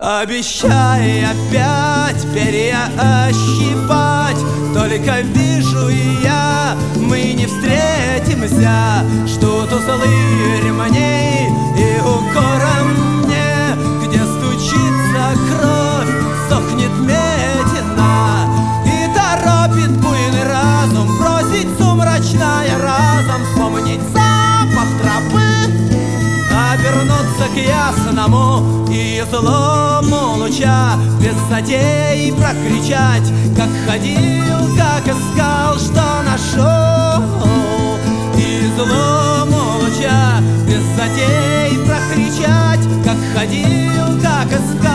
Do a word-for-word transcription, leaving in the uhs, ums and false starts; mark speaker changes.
Speaker 1: Обещай опять перья ощипать, только вижу и я, мы не встретимся. Ждут узлы ремней и укором мне, где стучится кровь, сохнет медина и торопит буйный разум бросить сумрачная разом, вспомнить запах тропы, обернуться к ясному и злому луча, без затей прокричать, как ходил, как искал, что нашел. И злому луча без затей прокричать, как ходил, как искал.